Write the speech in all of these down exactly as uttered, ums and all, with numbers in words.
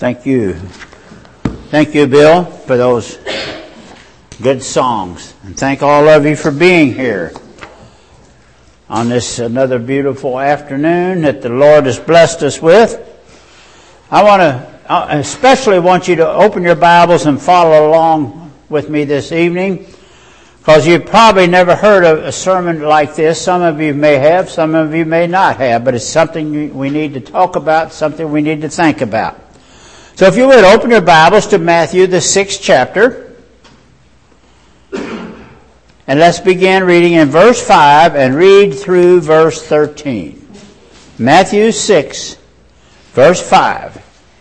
Thank you. Thank you, Bill, for those good songs. And thank all of you for being here on this another beautiful afternoon that the Lord has blessed us with. I want to I especially want you to open your Bibles and follow along with me this evening, because you've probably never heard of a sermon like this. Some of you may have, some of you may not have, but it's something we need to talk about, something we need to think about. So if you would, open your Bibles to Matthew, the sixth chapter. And let's begin reading in verse five and read through verse thirteen. Matthew six, verse five.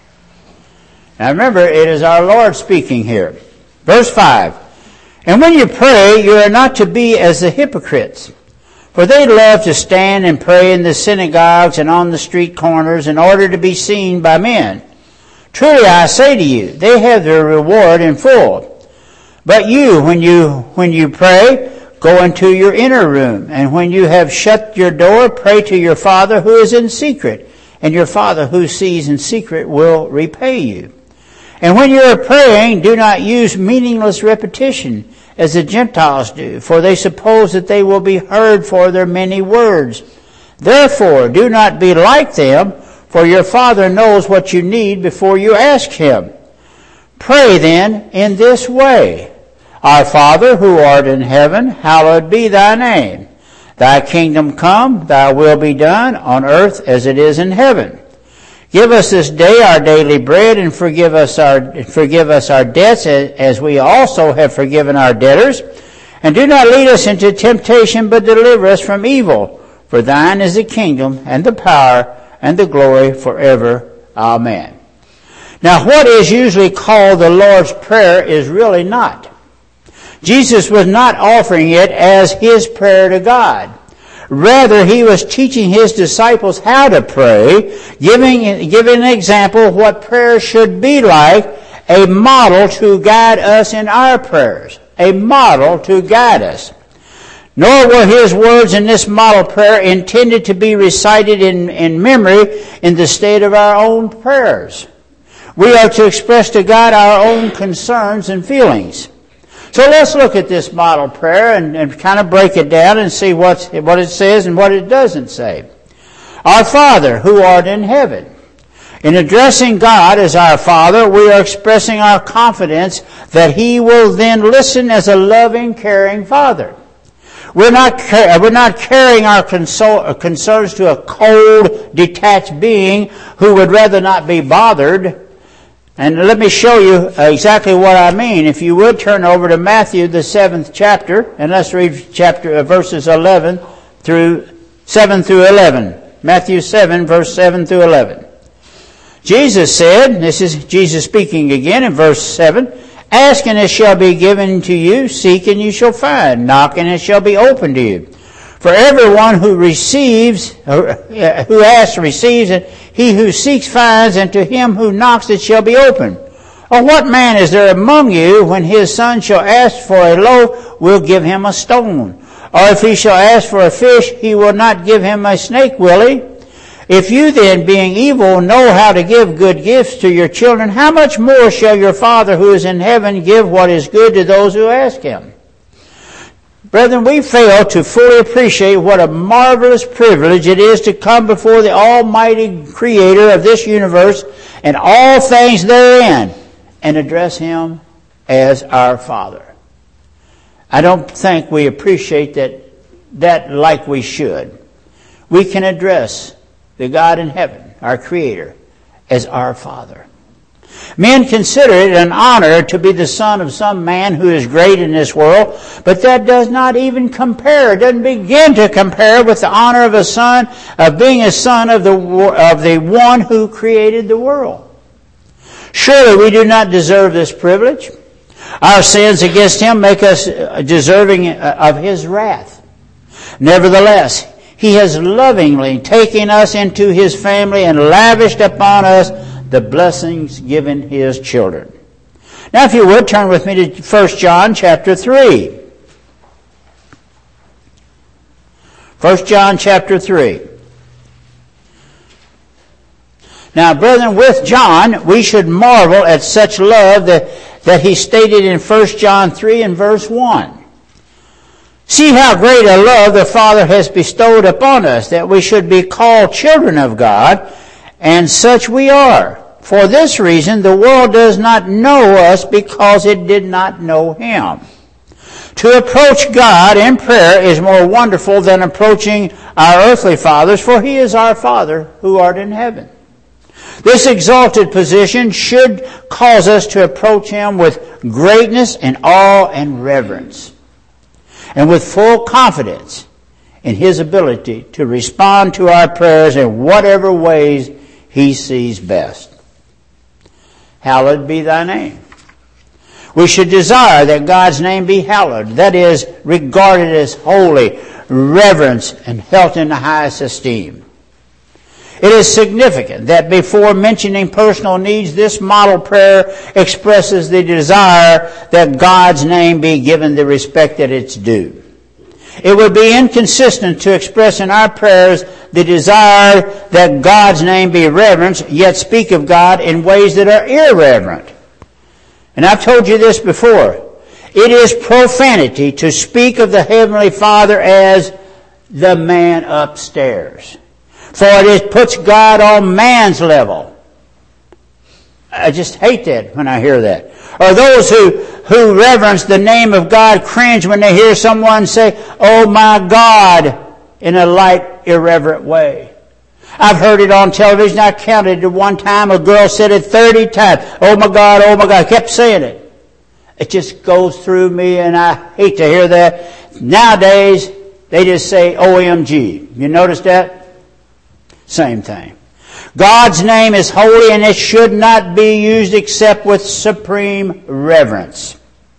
Now remember, it is our Lord speaking here. Verse five. And when you pray, you are not to be as the hypocrites, for they love to stand and pray in the synagogues and on the street corners in order to be seen by men. Truly I say to you, they have their reward in full. But you, when you when you pray, go into your inner room, and when you have shut your door, pray to your Father who is in secret, and your Father who sees in secret will repay you. And when you are praying, do not use meaningless repetition as the Gentiles do, for they suppose that they will be heard for their many words. Therefore, do not be like them, for your Father knows what you need before you ask Him. Pray then in this way. Our Father who art in heaven, hallowed be thy name. Thy kingdom come, thy will be done on earth as it is in heaven. Give us this day our daily bread, and forgive us our forgive us our debts as we also have forgiven our debtors. And do not lead us into temptation, but deliver us from evil. For thine is the kingdom and the power and the glory forever. Amen. Now, what is usually called the Lord's Prayer is really not. Jesus was not offering it as his prayer to God. Rather, he was teaching his disciples how to pray, giving, giving an example of what prayer should be like, a model to guide us in our prayers, a model to guide us. Nor were his words in this model prayer intended to be recited in, in memory in the state of our own prayers. We are to express to God our own concerns and feelings. So let's look at this model prayer and, and kind of break it down and see what's, what it says and what it doesn't say. Our Father, who art in heaven. In addressing God as our Father, we are expressing our confidence that He will then listen as a loving, caring Father. We're not, we're not carrying our console, concerns to a cold, detached being who would rather not be bothered. And let me show you exactly what I mean. If you would, turn over to Matthew, the seventh chapter, and let's read chapter uh, verses eleven through seven through eleven. Matthew seven, verse seven through eleven. Jesus said, this is Jesus speaking again in verse seven, ask and it shall be given to you, seek and you shall find, knock and it shall be opened to you. For everyone who receives, who asks receives, and he who seeks finds, and to him who knocks it shall be opened. Or what man is there among you, when his son shall ask for a loaf, will give him a stone? Or if he shall ask for a fish, he will not give him a snake, will he? If you then, being evil, know how to give good gifts to your children, how much more shall your Father who is in heaven give what is good to those who ask Him? Brethren, we fail to fully appreciate what a marvelous privilege it is to come before the Almighty Creator of this universe and all things therein and address Him as our Father. I don't think we appreciate that, that like we should. We can address the God in heaven, our Creator, as our Father. Men consider it an honor to be the son of some man who is great in this world, but that does not even compare, doesn't begin to compare with the honor of a son, of being a son of the, of the one who created the world. Surely we do not deserve this privilege. Our sins against Him make us deserving of His wrath. Nevertheless, He has lovingly taken us into His family and lavished upon us the blessings given His children. Now, if you would, turn with me to First John chapter three. First John chapter three. Now, brethren, with John, we should marvel at such love that, that he stated in First John three and verse one. See how great a love the Father has bestowed upon us, that we should be called children of God, and such we are. For this reason, the world does not know us because it did not know him. To approach God in prayer is more wonderful than approaching our earthly fathers, for he is our Father who art in heaven. This exalted position should cause us to approach him with greatness and awe and reverence, and with full confidence in his ability to respond to our prayers in whatever ways he sees best. Hallowed be thy name. We should desire that God's name be hallowed, that is, regarded as holy, reverenced, and held in the highest esteem. It is significant that before mentioning personal needs, this model prayer expresses the desire that God's name be given the respect that it's due. It would be inconsistent to express in our prayers the desire that God's name be reverenced, yet speak of God in ways that are irreverent. And I've told you this before. It is profanity to speak of the Heavenly Father as the man upstairs. For it puts God on man's level. I just hate that when I hear that. Or those who, who reverence the name of God cringe when they hear someone say, "Oh my God," in a light, irreverent way. I've heard it on television. I counted at one time. A girl said it thirty times. "Oh my God, oh my God." I kept saying it. It just goes through me, and I hate to hear that. Nowadays, they just say O M G. You notice that? Same thing. God's name is holy, and it should not be used except with supreme reverence.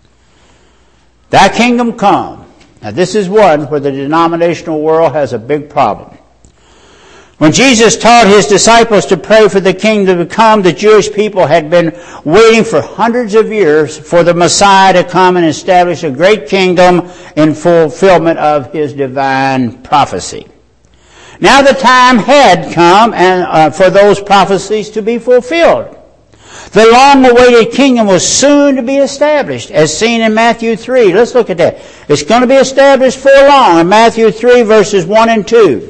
Thy kingdom come. Now this is one where the denominational world has a big problem. When Jesus taught his disciples to pray for the kingdom to come, the Jewish people had been waiting for hundreds of years for the Messiah to come and establish a great kingdom in fulfillment of his divine prophecy. Now the time had come and uh, for those prophecies to be fulfilled. The long-awaited kingdom was soon to be established, as seen in Matthew three. Let's look at that. It's going to be established for long in Matthew three, verses one and two.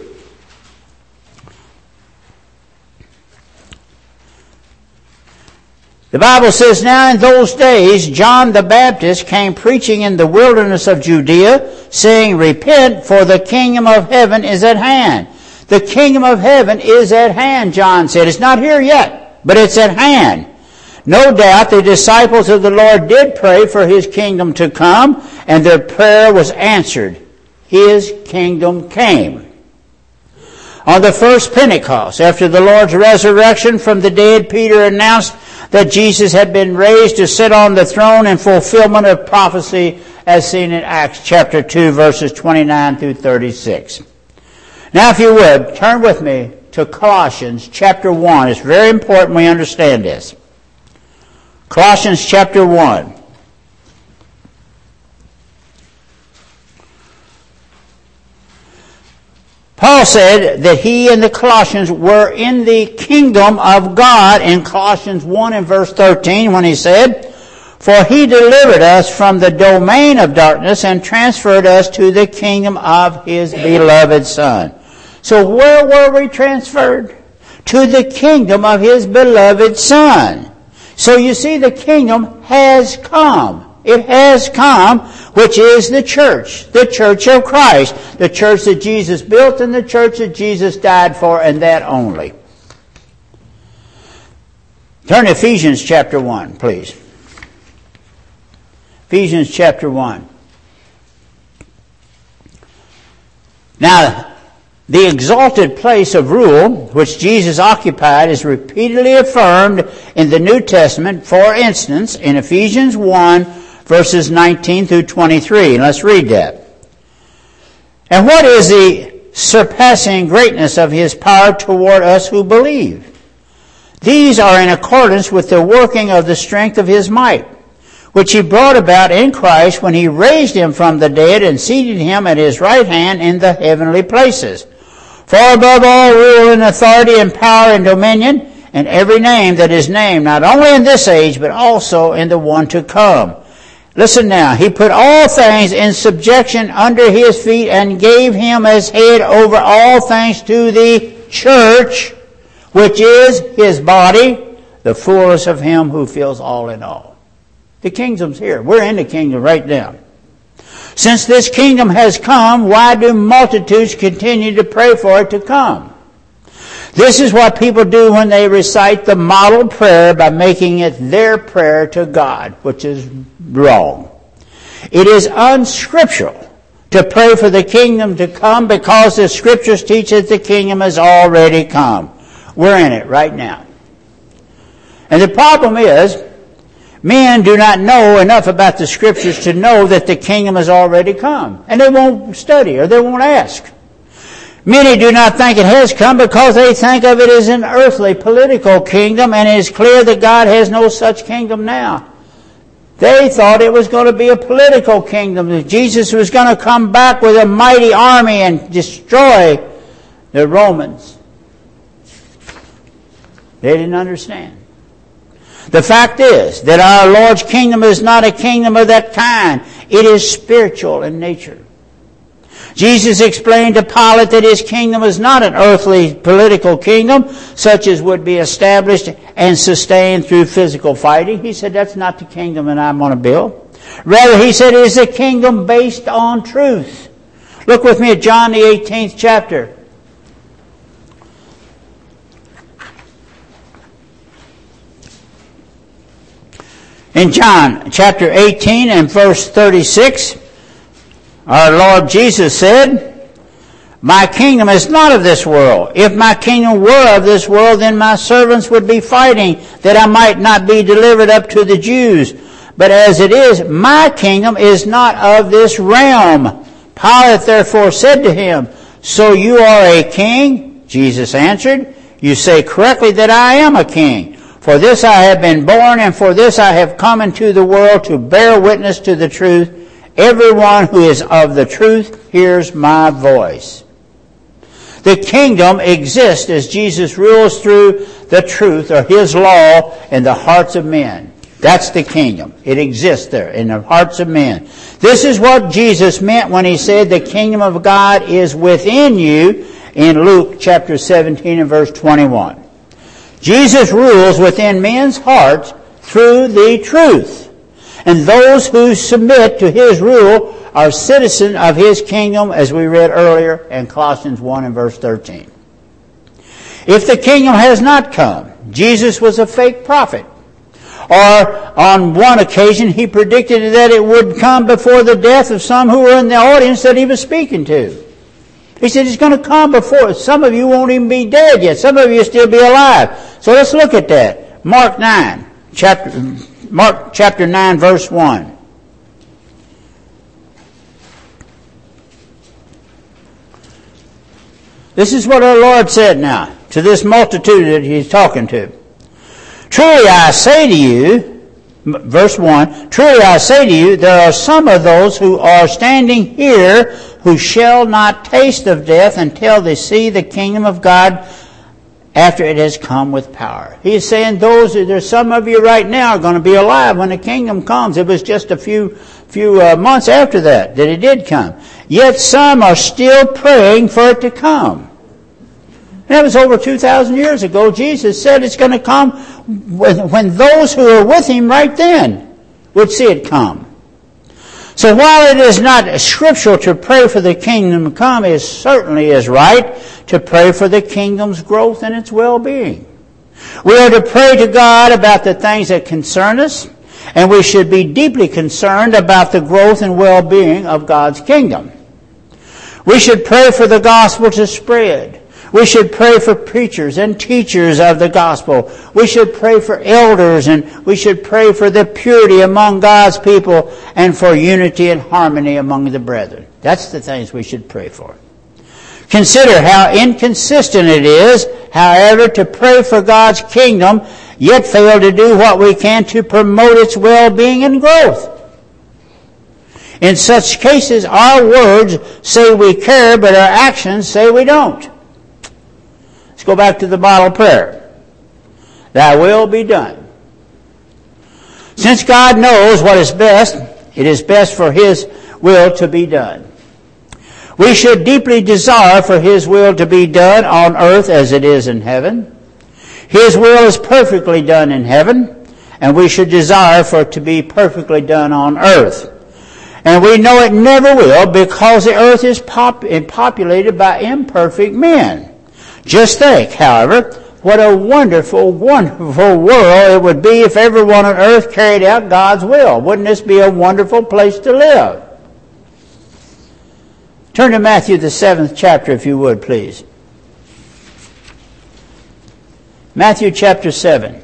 The Bible says, "Now in those days John the Baptist came preaching in the wilderness of Judea, saying, Repent, for the kingdom of heaven is at hand." The kingdom of heaven is at hand, John said. It's not here yet, but it's at hand. No doubt the disciples of the Lord did pray for his kingdom to come, and their prayer was answered. His kingdom came. On the first Pentecost, after the Lord's resurrection from the dead, Peter announced that Jesus had been raised to sit on the throne in fulfillment of prophecy, as seen in Acts chapter two, verses twenty-nine through thirty-six. Now, if you would, turn with me to Colossians chapter one. It's very important we understand this. Colossians chapter one. Paul said that he and the Colossians were in the kingdom of God in Colossians one and verse thirteen when he said, For he delivered us from the domain of darkness and transferred us to the kingdom of his beloved Son. So where were we transferred? To the kingdom of his beloved Son. So you see, the kingdom has come. It has come, which is the church, the church of Christ, the church that Jesus built and the church that Jesus died for, and that only. Turn to Ephesians chapter one, please. Ephesians chapter one. Now, the exalted place of rule which Jesus occupied is repeatedly affirmed in the New Testament. For instance, in Ephesians one, verses nineteen through twenty-three. And let's read that. And what is the surpassing greatness of his power toward us who believe? These are in accordance with the working of the strength of his might, which he brought about in Christ when he raised him from the dead and seated him at his right hand in the heavenly places. Far above all rule and authority and power and dominion and every name that is named, not only in this age, but also in the one to come. Listen now, he put all things in subjection under his feet and gave him as head over all things to the church, which is his body, the fullness of him who fills all in all. The kingdom's here. We're in the kingdom right now. Since this kingdom has come, why do multitudes continue to pray for it to come? This is what people do when they recite the model prayer by making it their prayer to God, which is wrong. It is unscriptural to pray for the kingdom to come because the scriptures teach that the kingdom has already come. We're in it right now. And the problem is, men do not know enough about the scriptures to know that the kingdom has already come. And they won't study or they won't ask. Many do not think it has come because they think of it as an earthly political kingdom, and it is clear that God has no such kingdom now. They thought it was going to be a political kingdom, that Jesus was going to come back with a mighty army and destroy the Romans. They didn't understand. The fact is that our Lord's kingdom is not a kingdom of that kind. It is spiritual in nature. Jesus explained to Pilate that his kingdom is not an earthly political kingdom, such as would be established and sustained through physical fighting. He said, that's not the kingdom that I'm going to build. Rather, he said, it is a kingdom based on truth. Look with me at John the eighteenth chapter. In John chapter eighteen and verse thirty-six, our Lord Jesus said, my kingdom is not of this world. If my kingdom were of this world, then my servants would be fighting that I might not be delivered up to the Jews. But as it is, my kingdom is not of this realm. Pilate therefore said to him, so you are a king? Jesus answered, you say correctly that I am a king. For this I have been born, and for this I have come into the world, to bear witness to the truth. Everyone who is of the truth hears my voice. The kingdom exists as Jesus rules through the truth, or his law, in the hearts of men. That's the kingdom. It exists there in the hearts of men. This is what Jesus meant when he said the kingdom of God is within you in Luke chapter seventeen and verse twenty-one. Jesus rules within men's hearts through the truth. And those who submit to his rule are citizens of his kingdom, as we read earlier in Colossians one and verse thirteen. If the kingdom has not come, Jesus was a fake prophet. Or on one occasion he predicted that it would come before the death of some who were in the audience that he was speaking to. He said it's going to come before. Some of you won't even be dead yet. Some of you will still be alive. So let's look at that. Mark nine, chapter Mark chapter nine, verse one. This is what our Lord said now to this multitude that he's talking to. Truly I say to you, verse one, truly I say to you, there are some of those who are standing here who shall not taste of death until they see the kingdom of God after it has come with power. He's saying those, there's some of you right now are going to be alive when the kingdom comes. It was just a few few uh, months after that that it did come. Yet some are still praying for it to come. That was over two thousand years ago. Jesus said it's going to come when, when those who are with him right then would see it come. So while it is not scriptural to pray for the kingdom to come, it certainly is right to pray for the kingdom's growth and its well-being. We are to pray to God about the things that concern us, and we should be deeply concerned about the growth and well-being of God's kingdom. We should pray for the gospel to spread. We should pray for preachers and teachers of the gospel. We should pray for elders, and we should pray for the purity among God's people and for unity and harmony among the brethren. That's the things we should pray for. Consider how inconsistent it is, however, to pray for God's kingdom, yet fail to do what we can to promote its well-being and growth. In such cases, our words say we care, but our actions say we don't. Let's go back to the model prayer. thy will be done. Since God knows what is best, it is best for his will to be done. We should deeply desire for his will to be done on earth as it is in heaven. His will is perfectly done in heaven, and we should desire for it to be perfectly done on earth. And we know it never will, because the earth is pop- populated by imperfect men. Just think, however, what a wonderful, wonderful world it would be if everyone on earth carried out God's will. Wouldn't this be a wonderful place to live? Turn to Matthew, the seventh chapter, if you would, please. Matthew chapter seven.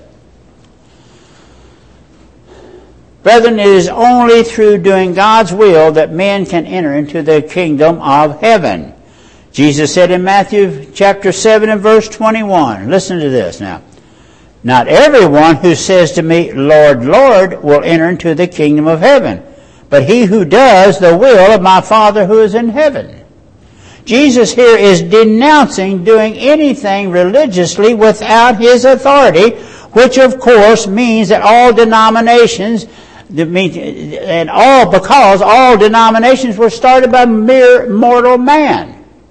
Brethren, it is only through doing God's will that men can enter into the kingdom of heaven. Jesus said in Matthew chapter seven and verse twenty-one, listen to this now. Not everyone who says to me, Lord, Lord, will enter into the kingdom of heaven, but he who does the will of my Father who is in heaven. Jesus here is denouncing doing anything religiously without his authority, which of course means that all denominations, and all because all denominations were started by mere mortal man.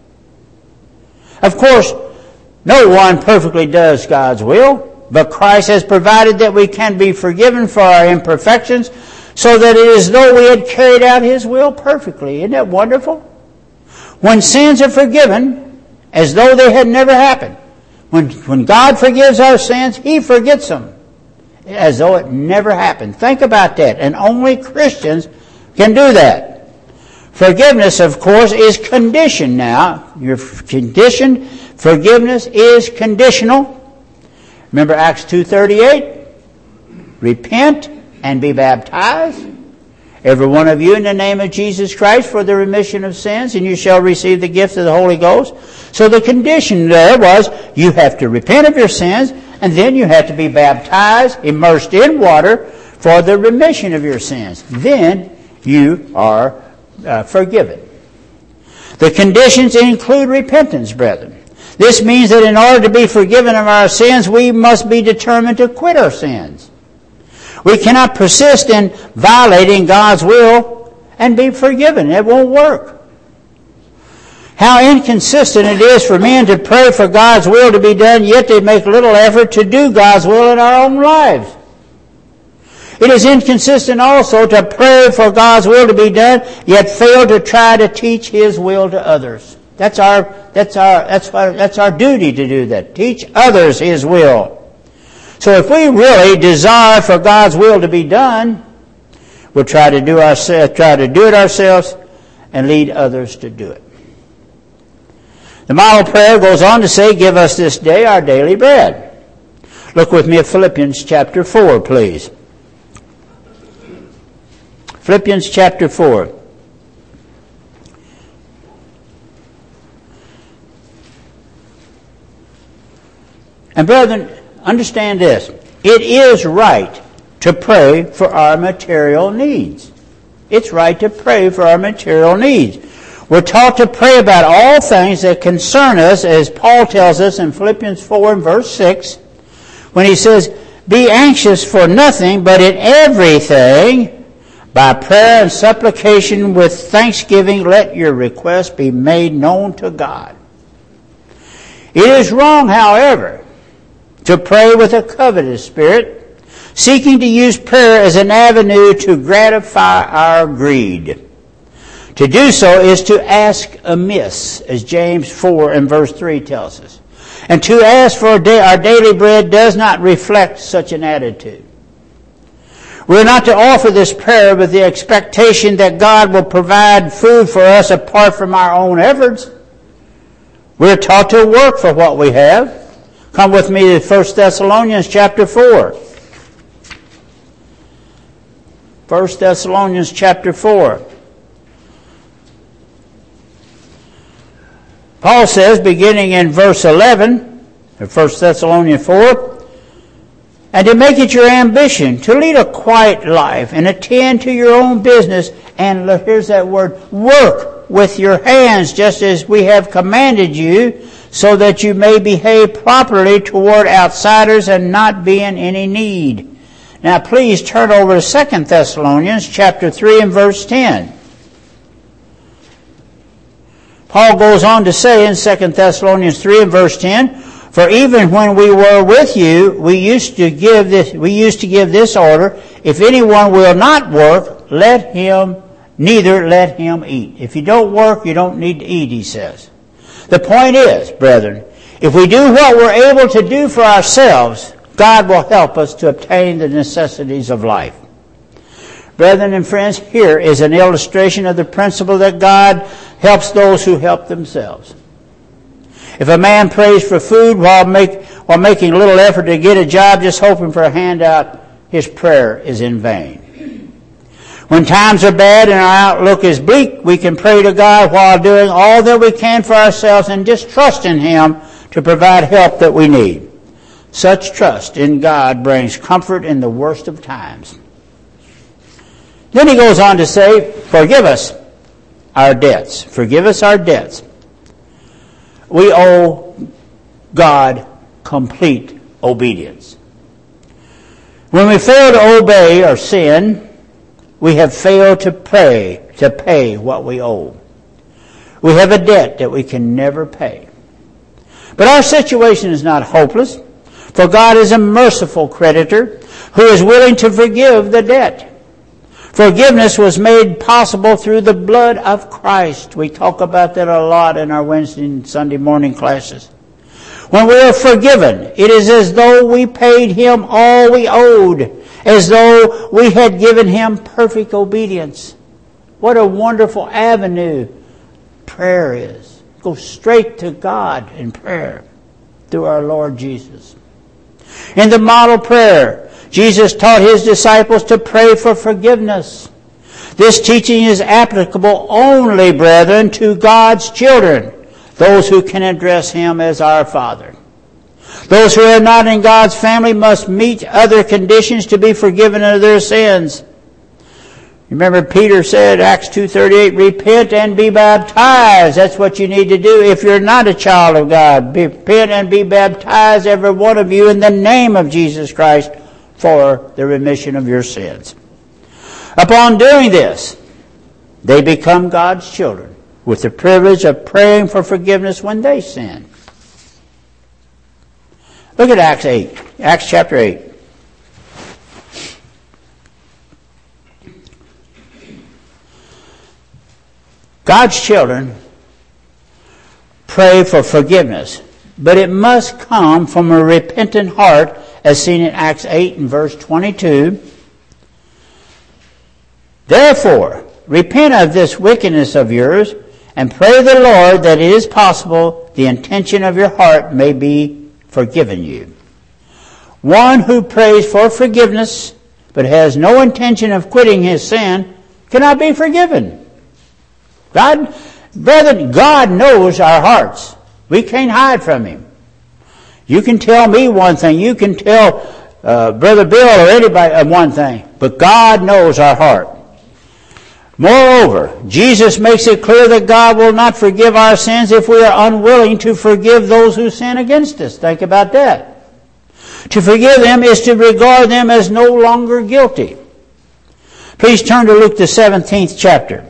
Of course, no one perfectly does God's will, but Christ has provided that we can be forgiven for our imperfections, so that it is as though we had carried out his will perfectly. Isn't that wonderful? When sins are forgiven, as though they had never happened. When, when God forgives our sins, he forgets them, as though it never happened. Think about that. And only Christians can do that. Forgiveness, of course, is conditioned now. Your condition, forgiveness is conditional. Remember Acts two thirty-eight? Repent and be baptized, every one of you, in the name of Jesus Christ for the remission of sins, and you shall receive the gift of the Holy Ghost. So the condition there was you have to repent of your sins, and then you have to be baptized, immersed in water for the remission of your sins. Then you are uh, forgiven. The conditions include repentance, brethren. This means that in order to be forgiven of our sins, we must be determined to quit our sins. We cannot persist in violating God's will and be forgiven. It won't work. How inconsistent it is for men to pray for God's will to be done, yet they make little effort to do God's will in our own lives. It is inconsistent also to pray for God's will to be done, yet fail to try to teach his will to others. That's our, that's our, that's our, that's our duty to do that. Teach others his will. So if we really desire for God's will to be done, we'll try to do ourselves, try to do it ourselves and lead others to do it. The model prayer goes on to say, give us this day our daily bread. Look with me at Philippians chapter four, please. Philippians chapter four. And brethren, understand this. It is right to pray for our material needs. It's right to pray for our material needs. We're taught to pray about all things that concern us, as Paul tells us in Philippians four and verse six, when he says, be anxious for nothing, but in everything, by prayer and supplication with thanksgiving, let your requests be made known to God. It is wrong, however, to pray with a covetous spirit, seeking to use prayer as an avenue to gratify our greed. To do so is to ask amiss, as James four and verse three tells us. And to ask for our daily bread does not reflect such an attitude. We're not to offer this prayer with the expectation that God will provide food for us apart from our own efforts. We're taught to work for what we have. Come with me to First Thessalonians chapter four. First Thessalonians chapter four. Paul says, beginning in verse eleven of First Thessalonians four, and to make it your ambition to lead a quiet life and attend to your own business, and here's that word, work with your hands, just as we have commanded you, so that you may behave properly toward outsiders and not be in any need. Now please turn over to Second Thessalonians chapter three and verse ten. Paul goes on to say in Second Thessalonians three and verse ten, for even when we were with you, we used to give this, we used to give this order, if anyone will not work, let him, neither let him eat. If you don't work, you don't need to eat, he says. The point is, brethren, if we do what we're able to do for ourselves, God will help us to obtain the necessities of life. Brethren and friends, here is an illustration of the principle that God helps those who help themselves. If a man prays for food while, make, while making little effort to get a job, just hoping for a handout, his prayer is in vain. When times are bad and our outlook is bleak, we can pray to God while doing all that we can for ourselves and just trust in Him to provide help that we need. Such trust in God brings comfort in the worst of times. Then he goes on to say, forgive us our debts. Forgive us our debts. We owe God complete obedience. When we fail to obey or sin, we have failed to pay, to pay what we owe. We have a debt that we can never pay. But our situation is not hopeless, for God is a merciful creditor who is willing to forgive the debt. Forgiveness was made possible through the blood of Christ. We talk about that a lot in our Wednesday and Sunday morning classes. When we are forgiven, it is as though we paid Him all we owed, as though we had given Him perfect obedience. What a wonderful avenue prayer is. Go straight to God in prayer through our Lord Jesus. In the model prayer, Jesus taught His disciples to pray for forgiveness. This teaching is applicable only, brethren, to God's children, those who can address Him as our Father. Those who are not in God's family must meet other conditions to be forgiven of their sins. Remember, Peter said, Acts two thirty-eight, repent and be baptized. That's what you need to do if you're not a child of God. Repent and be baptized, every one of you, in the name of Jesus Christ for the remission of your sins. Upon doing this, they become God's children with the privilege of praying for forgiveness when they sin. Look at Acts eight, Acts chapter eight. God's children pray for forgiveness, but it must come from a repentant heart, as seen in Acts eight and verse twenty-two. Therefore, repent of this wickedness of yours, and pray the Lord that it is possible the intention of your heart may be forgiven you. One who prays for forgiveness, but has no intention of quitting his sin, cannot be forgiven. God, brethren, God knows our hearts. We can't hide from Him. You can tell me one thing. You can tell uh, Brother Bill or anybody one thing. But God knows our heart. Moreover, Jesus makes it clear that God will not forgive our sins if we are unwilling to forgive those who sin against us. Think about that. To forgive them is to regard them as no longer guilty. Please turn to Luke the seventeenth chapter.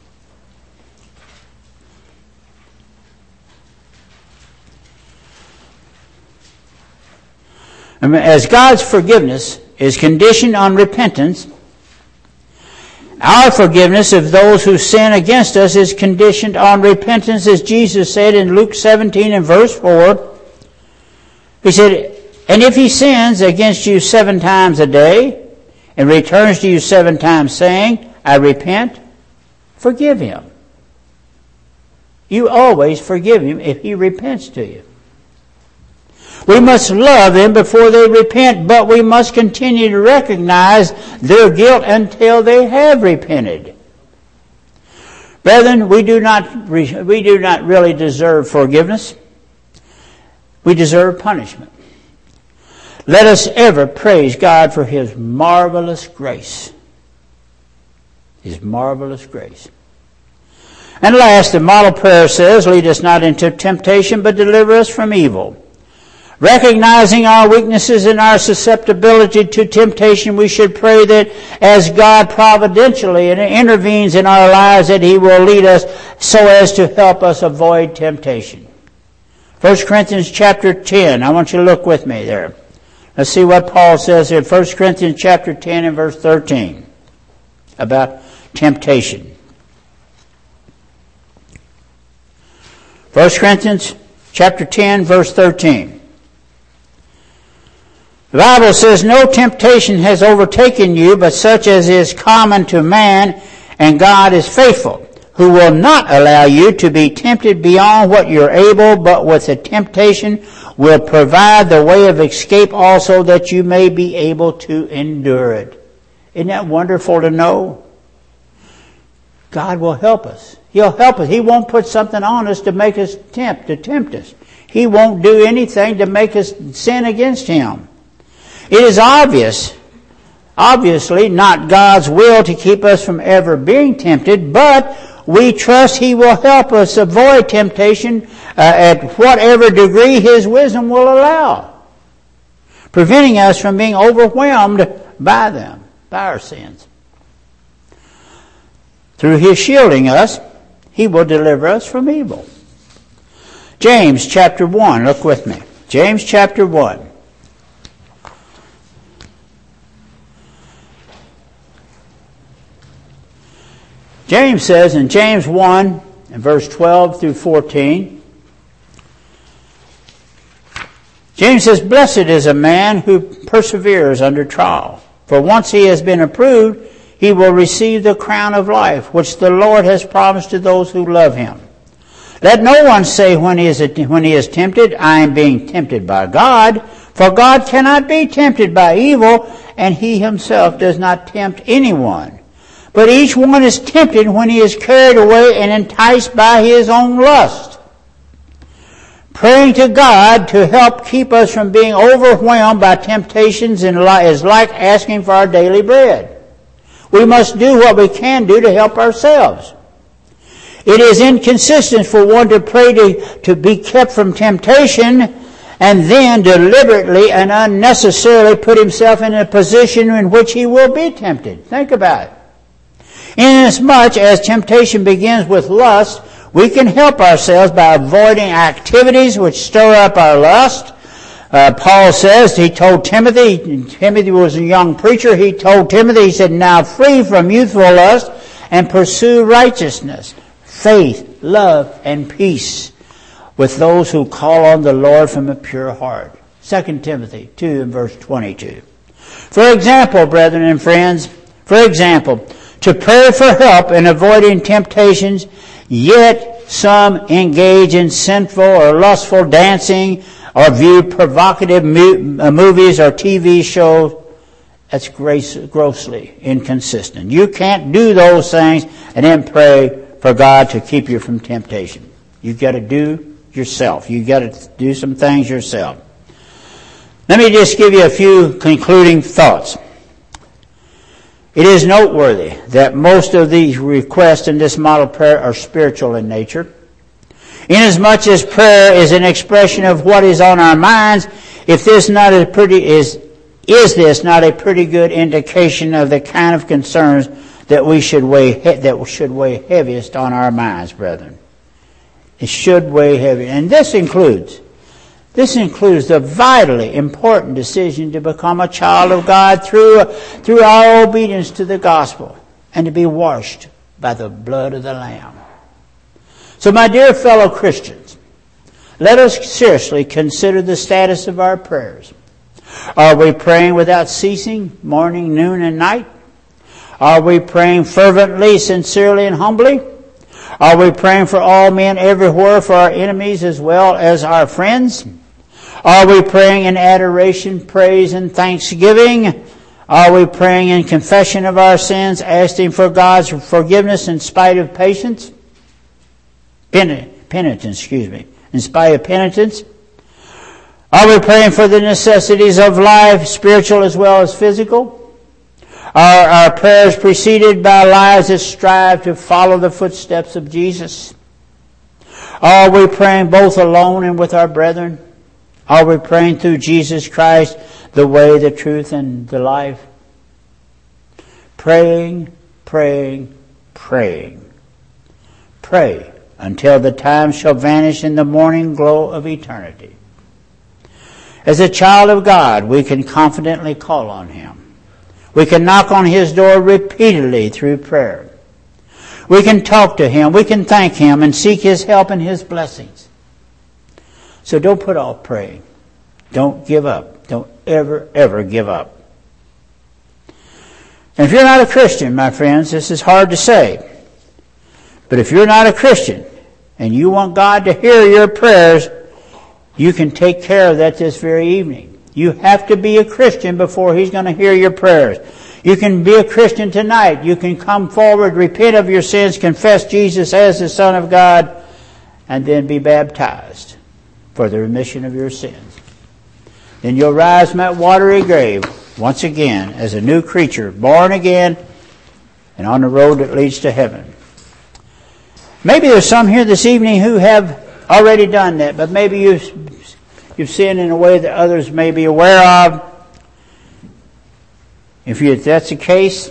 As God's forgiveness is conditioned on repentance, our forgiveness of those who sin against us is conditioned on repentance, as Jesus said in Luke seventeen and verse four. He said, and if he sins against you seven times a day and returns to you seven times saying, I repent, forgive him. You always forgive him if he repents to you. We must love them before they repent, but we must continue to recognize their guilt until they have repented. Brethren, we do not, we do not really deserve forgiveness. We deserve punishment. Let us ever praise God for His marvelous grace. His marvelous grace. And last, the model prayer says, lead us not into temptation, but deliver us from evil. Recognizing our weaknesses and our susceptibility to temptation, we should pray that as God providentially intervenes in our lives, that He will lead us so as to help us avoid temptation. First Corinthians chapter ten. I want you to look with me there. Let's see what Paul says here. First Corinthians chapter ten and verse thirteen about temptation. First Corinthians chapter ten, verse thirteen. The Bible says, no temptation has overtaken you, but such as is common to man, and God is faithful, who will not allow you to be tempted beyond what you're able, but with the temptation will provide the way of escape also, that you may be able to endure it. Isn't that wonderful to know? God will help us. He'll help us. He won't put something on us to make us tempt, to tempt us. He won't do anything to make us sin against Him. It is obvious, obviously not God's will to keep us from ever being tempted, but we trust He will help us avoid temptation uh, at whatever degree His wisdom will allow, preventing us from being overwhelmed by them, by our sins. Through His shielding us, He will deliver us from evil. James chapter one, look with me. James chapter one. James says in James one, and verse twelve through fourteen, James says, blessed is a man who perseveres under trial. For once he has been approved, he will receive the crown of life, which the Lord has promised to those who love Him. Let no one say when he is, when he is tempted, I am being tempted by God. For God cannot be tempted by evil, and He Himself does not tempt anyone. But each one is tempted when he is carried away and enticed by his own lust. Praying to God to help keep us from being overwhelmed by temptations is like asking for our daily bread. We must do what we can do to help ourselves. It is inconsistent for one to pray to, to be kept from temptation and then deliberately and unnecessarily put himself in a position in which he will be tempted. Think about it. Inasmuch as temptation begins with lust, we can help ourselves by avoiding activities which stir up our lust. Uh, Paul says, he told Timothy, Timothy was a young preacher, he told Timothy, he said, now flee from youthful lust and pursue righteousness, faith, love, and peace with those who call on the Lord from a pure heart. Second Timothy two and verse twenty-two. For example, brethren and friends, for example, to pray for help in avoiding temptations, yet some engage in sinful or lustful dancing or view provocative movies or T V shows. That's grossly inconsistent. You can't do those things and then pray for God to keep you from temptation. You've got to do yourself. You've got to do some things yourself. Let me just give you a few concluding thoughts. It is noteworthy that most of these requests in this model prayer are spiritual in nature. Inasmuch as prayer is an expression of what is on our minds, if this not a pretty is is this not a pretty good indication of the kind of concerns that we should weigh that should weigh heaviest on our minds, brethren? It should weigh heavy, and this includes This includes the vitally important decision to become a child of God through, through our obedience to the gospel and to be washed by the blood of the Lamb. So, my dear fellow Christians, let us seriously consider the status of our prayers. Are we praying without ceasing, morning, noon, and night? Are we praying fervently, sincerely, and humbly? Are we praying for all men everywhere, for our enemies as well as our friends? Are we praying in adoration, praise, and thanksgiving? Are we praying in confession of our sins, asking for God's forgiveness in spite of patience? Pen- penitence, excuse me. In spite of penitence? Are we praying for the necessities of life, spiritual as well as physical? Are our prayers preceded by lives that strive to follow the footsteps of Jesus? Are we praying both alone and with our brethren? Are we praying through Jesus Christ, the way, the truth, and the life? Praying, praying, praying. Pray until the time shall vanish in the morning glow of eternity. As a child of God, we can confidently call on Him. We can knock on His door repeatedly through prayer. We can talk to Him. We can thank Him and seek His help and His blessings. So don't put off praying. Don't give up. Don't ever, ever give up. And if you're not a Christian, my friends, this is hard to say. But if you're not a Christian and you want God to hear your prayers, you can take care of that this very evening. You have to be a Christian before He's going to hear your prayers. You can be a Christian tonight. You can come forward, repent of your sins, confess Jesus as the Son of God, and then be baptized for the remission of your sins. Then you'll rise from that watery grave once again as a new creature, born again and on the road that leads to heaven. Maybe there's some here this evening who have already done that, but maybe you've, you've sinned in a way that others may be aware of. If, you, if that's the case,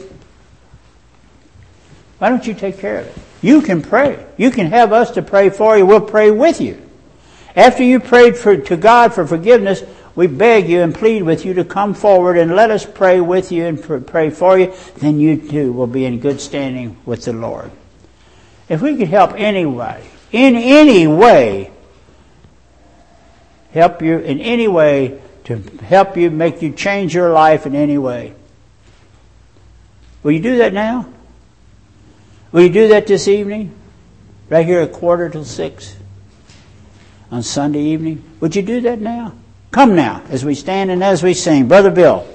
why don't you take care of it? You can pray. You can have us to pray for you. We'll pray with you. After you prayed for, to God for forgiveness, we beg you and plead with you to come forward and let us pray with you and for, pray for you. Then you too will be in good standing with the Lord. If we could help anybody, in any way, help you in any way to help you, make you change your life in any way. Will you do that now? Will you do that this evening? Right here at quarter till six on Sunday evening? Would you do that now? Come now, as we stand and as we sing. Brother Bill.